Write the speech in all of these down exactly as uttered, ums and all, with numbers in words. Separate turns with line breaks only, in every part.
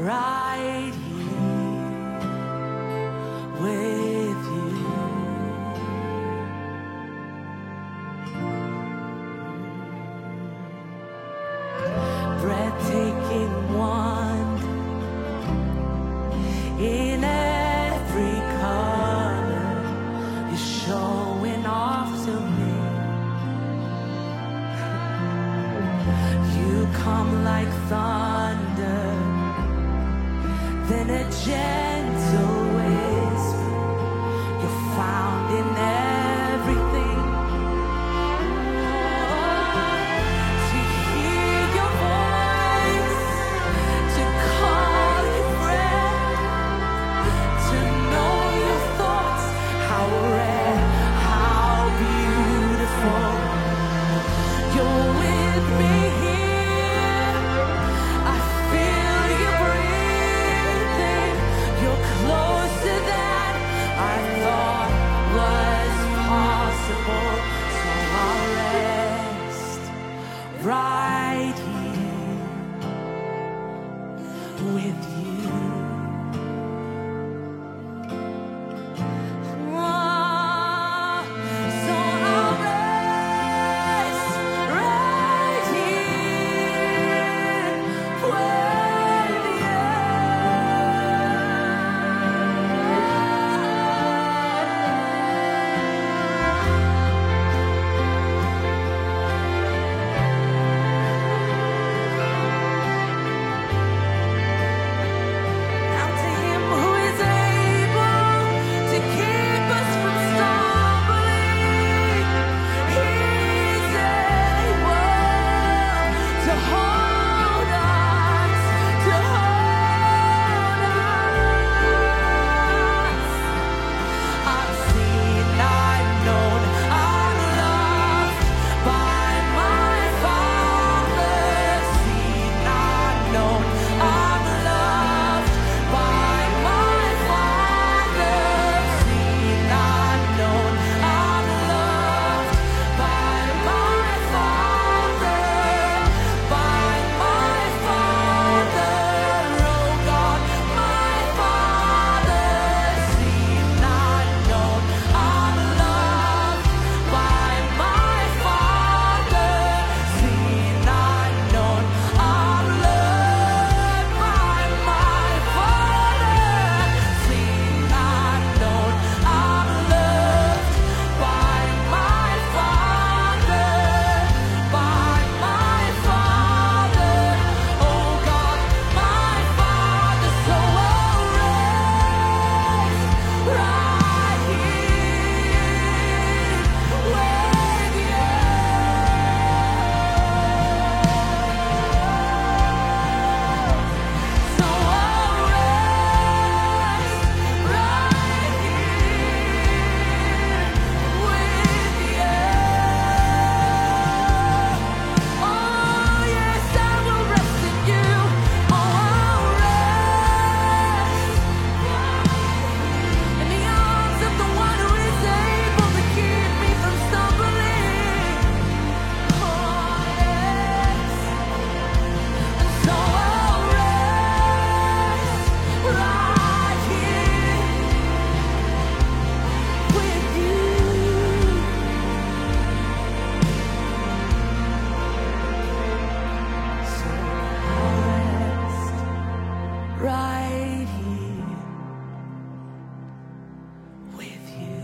right here with you. Breathtaking wonder in every color is showing off to me. You come like thunder, then a gentle whisper. You're found in everything. To hear your voice, to call you friend, to know your thoughts, how rare, how beautiful. You're with me here. I feel you breathing. You're closer than I thought was possible. So I'll rest right here with you. Oh, so I'll rest right here with you. Now to him who is able to keep us from stumbling, he's able to hold us, to hold us. I've seen, I've known, I'm loved by my Father. Seen, I've known, I'm loved by my Father. Seen, I've known, I'm loved by my Father, by my Father. Oh God, my Father. Seen, I've known, I'm loved by my Father. Seen, I've known, I'm loved by my Father. Seen, I've known, I'm loved by my Father, by my Father. Oh God, my Father. So I'll rest right here with you. So I'll rest right here with you. Oh yes, I will rest in you. Oh, I'll rest in the arms of the one who is able to keep me from stumbling. Oh yes. And so I'll rest right here with you. So I'll rest right here with you.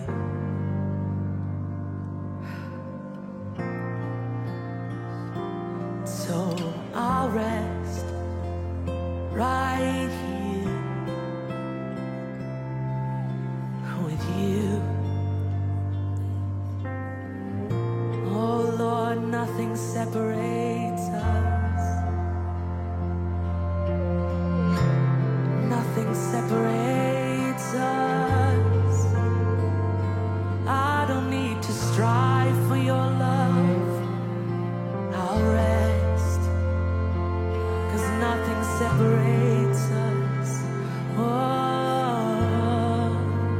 So I'll rest right here with you. Oh Lord, nothing separates us. Nothing separates us. I don't need to strive for your love. I'll rest, 'cause nothing separates us. Oh,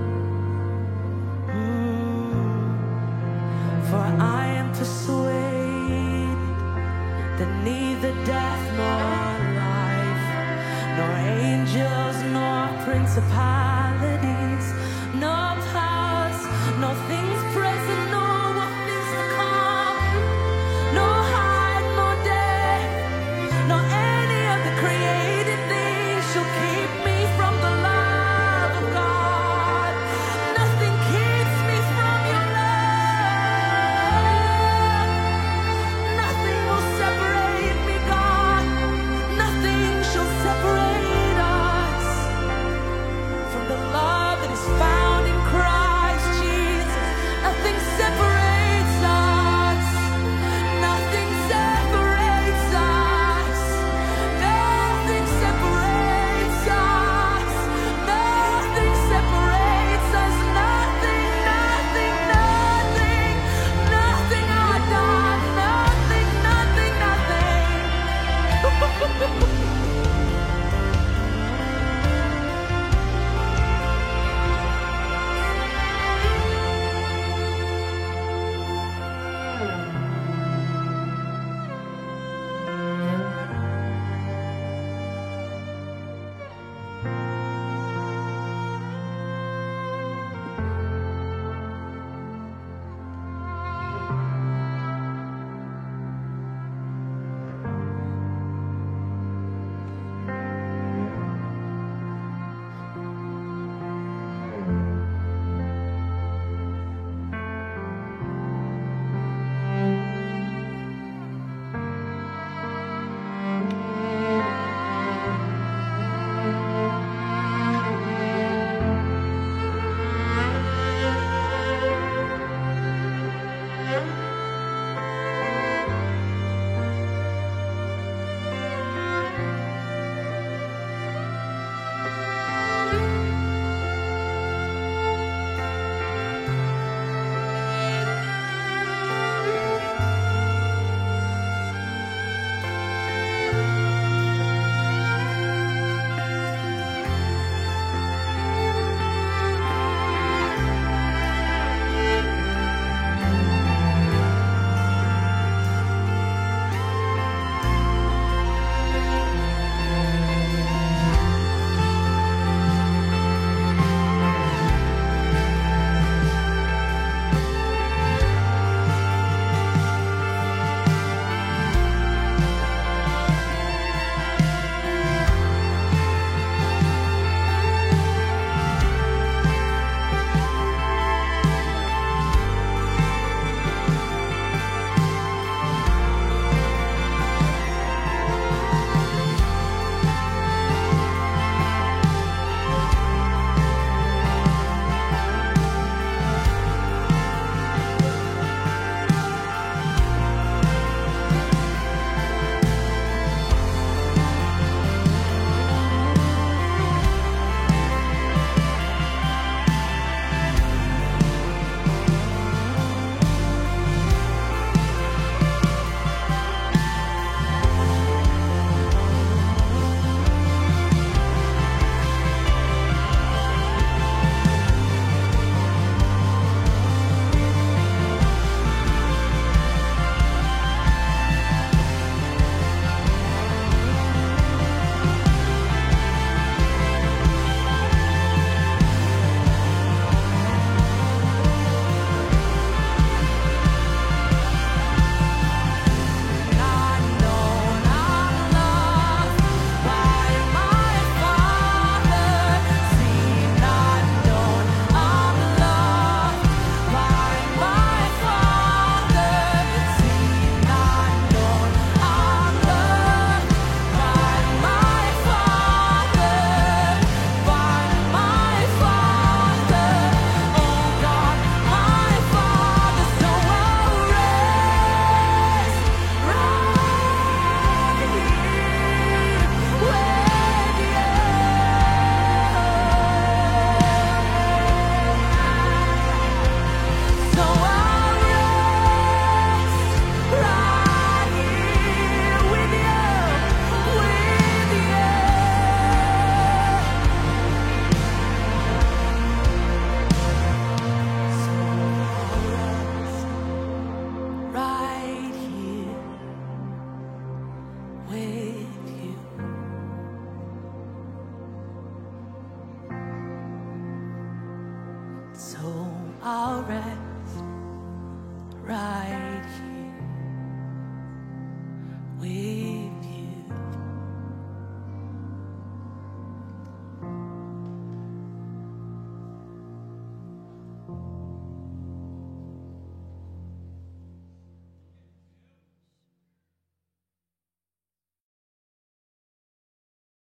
mm. For I am persuaded that neither death nor life, nor age principality.